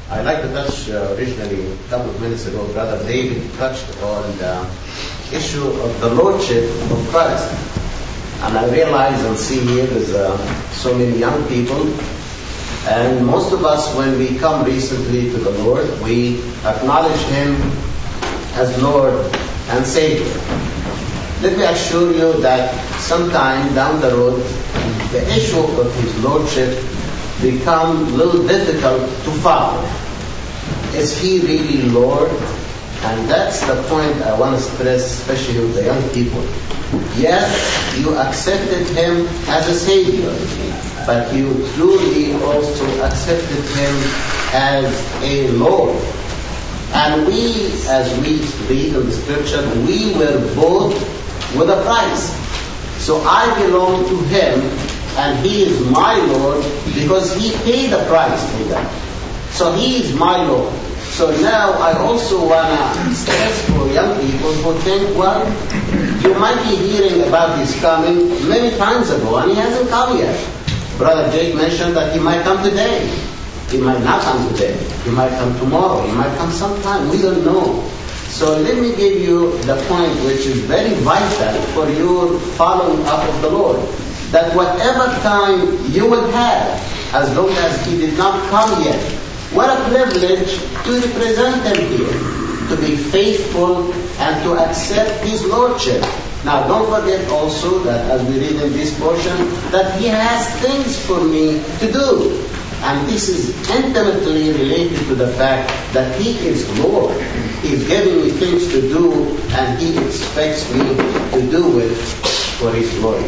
I'd like to touch originally a couple of minutes ago, Brother David touched on the issue of the Lordship of Christ. And I realize and see here there's so many young people, and most of us, when we come recently to the Lord, we acknowledge Him as Lord and Savior. Let me assure you that sometime down the road, the issue of His Lordship become a little difficult to follow. Is He really Lord? And that's the point I want to stress, especially with the young people. Yes, you accepted Him as a Savior, but you truly also accepted Him as a Lord. And we, as we read in the Scripture, we were bought with a price. So I belong to Him, and He is my Lord because He paid the price for that. So He is my Lord. So now I also want to stress for young people who think, well, you might be hearing about His coming many times ago, and He hasn't come yet. Brother Jake mentioned that He might come today. He might not come today. He might come tomorrow. He might come sometime. We don't know. So let me give you the point which is very vital for your following up of the Lord. That whatever time you will have, as long as He did not come yet, what a privilege to represent Him here, to be faithful and to accept His Lordship. Now don't forget also that as we read in this portion, that He has things for me to do. And this is intimately related to the fact that He is Lord. He's giving me things to do, and He expects me to do it for His glory.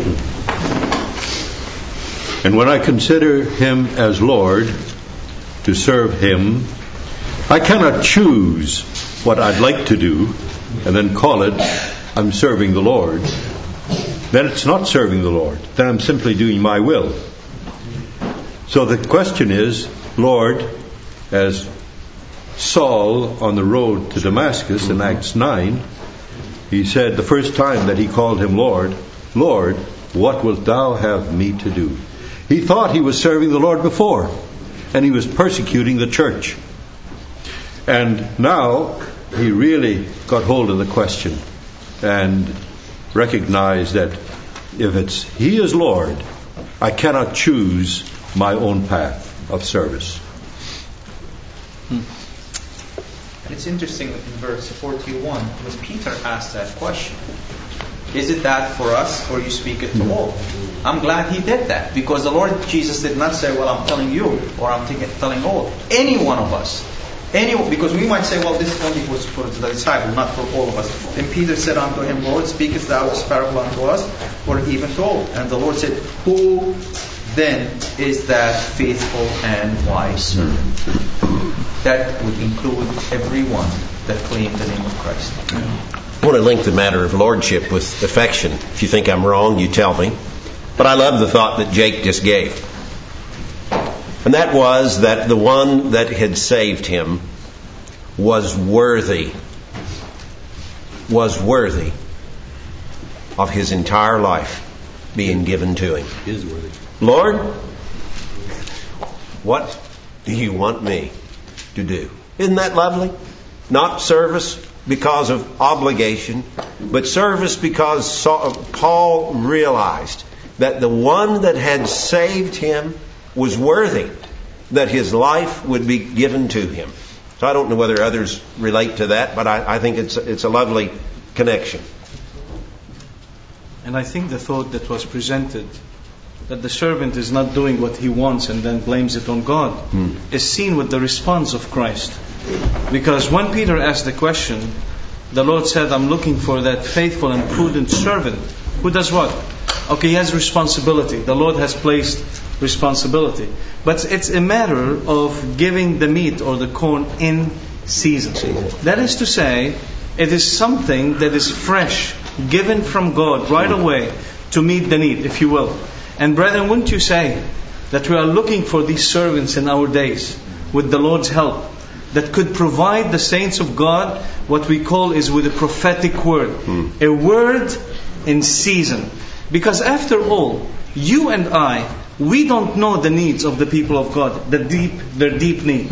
And when I consider Him as Lord, to serve Him, I cannot choose what I'd like to do and then call it, I'm serving the Lord. Then it's not serving the Lord. Then I'm simply doing my will. So the question is, Lord, as Saul on the road to Damascus in Acts 9, he said the first time that he called him Lord, Lord, what wilt thou have me to do? He thought he was serving the Lord before, and he was persecuting the church. And now he really got hold of the question and recognized that if it's He is Lord, I cannot choose my own path of service. It's interesting in verse 41 when Peter asked that question. Is it that for us, or you speak it to all? I'm glad he did that, because the Lord Jesus did not say, well, I'm telling you, or I'm telling all. Any one of us. Because we might say, well, this only was for the disciples, not for all of us. And Peter said unto him, Lord, speakest thou this parable unto us, or even to all? And the Lord said, who then is that faithful and wise servant? That would include everyone that claimed the name of Christ. I want to link the matter of lordship with affection. If you think I'm wrong, you tell me. But I love the thought that Jake just gave. And that was that the one that had saved him was worthy of his entire life being given to him. He is worthy. Lord, what do you want me to do? Isn't that lovely? Not service because of obligation, but service because Paul realized that the one that had saved him was worthy that his life would be given to him. So I don't know whether others relate to that, but I think it's a lovely connection. And I think the thought that was presented, that the servant is not doing what he wants and then blames it on God, is seen with the response of Christ. Because when Peter asked the question, the Lord said, I'm looking for that faithful and prudent servant who does what? Okay, he has responsibility. The Lord has placed responsibility. But it's a matter of giving the meat or the corn in season. That is to say, it is something that is fresh, given from God right away to meet the need, if you will. And brethren, wouldn't you say that we are looking for these servants in our days with the Lord's help that could provide the saints of God what we call is with a prophetic word. A word in season. Because after all, you and I, we don't know the needs of the people of God, their deep need.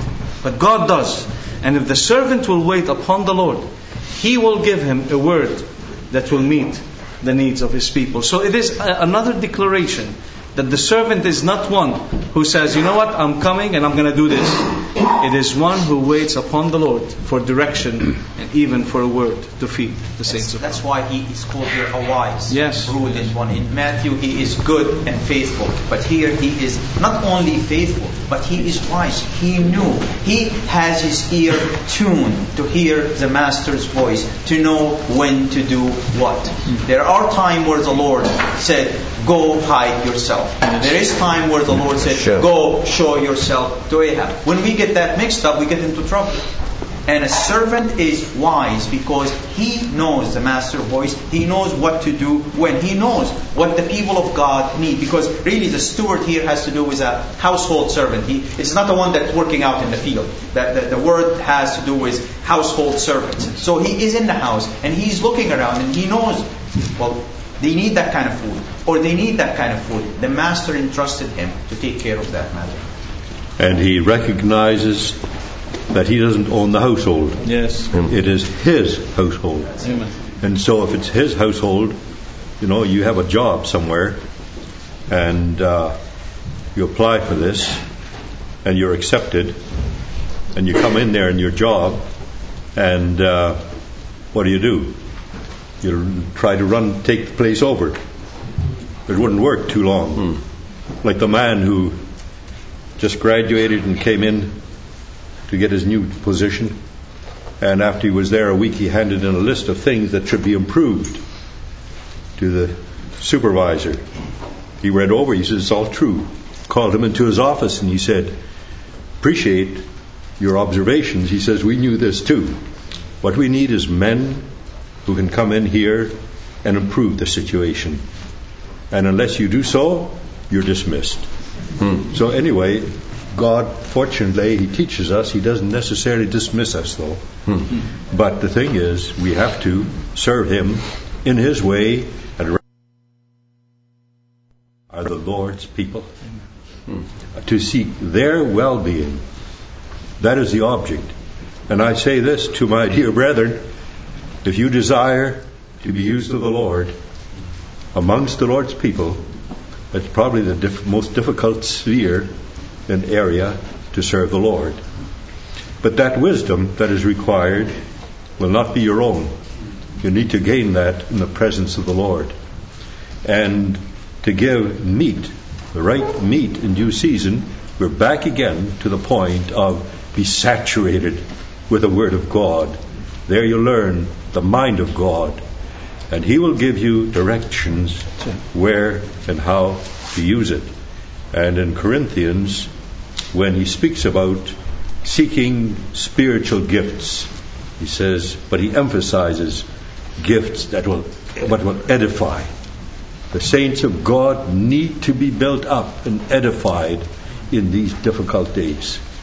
But God does. And if the servant will wait upon the Lord, He will give him a word that will meet the needs of His people. So it is another declaration that the servant is not one who says, you know what, I'm coming and I'm going to do this. It is one who waits upon the Lord for direction and even for a word to feed the saints of God. That's why he is called here a wise, Yes. prudent one. In Matthew, he is good and faithful. But here he is not only faithful, but he is wise. He knew. He has his ear tuned to hear the Master's voice, to know when to do what. There are times where the Lord said, go hide yourself. There is time where the Lord said, go show yourself to Ahab. When we get that mixed up, we get into trouble. And a servant is wise because he knows the Master's voice. He knows what to do when. He knows what the people of God need. Because really the steward here has to do with a household servant. It's not the one that's working out in the field. The word has to do with household servants. So he is in the house and he's looking around and he knows, well, they need that kind of food, or they need that kind of food. The Master entrusted him to take care of that matter. And he recognizes that he doesn't own the household. Yes. It is his household. Amen. And so if it's his household, you have a job somewhere, and you apply for this, and you're accepted, and you come in there in your job, and what do? You try to take the place over. It wouldn't work too long. Like the man who just graduated and came in to get his new position, and after he was there a week, he handed in a list of things that should be improved to the supervisor. He read over, he said, it's all true. Called him into his office and he said, appreciate your observations. He says, we knew this too. What we need is men who can come in here and improve the situation. And unless you do so, you're dismissed. So anyway, God, fortunately, He teaches us. He doesn't necessarily dismiss us, though. But the thing is, we have to serve Him in His way and are the Lord's people. To seek their well-being. That is the object. And I say this to my dear brethren, if you desire to be used of the Lord amongst the Lord's people, it's probably the most difficult sphere and area to serve the Lord. But that wisdom that is required will not be your own. You need to gain that in the presence of the Lord. And to give meat, the right meat in due season, we're back again to the point of be saturated with the Word of God. There you learn the mind of God, and He will give you directions where and how to use it. And in Corinthians, when he speaks about seeking spiritual gifts, he says, but he emphasizes gifts that will edify. The saints of God need to be built up and edified in these difficult days.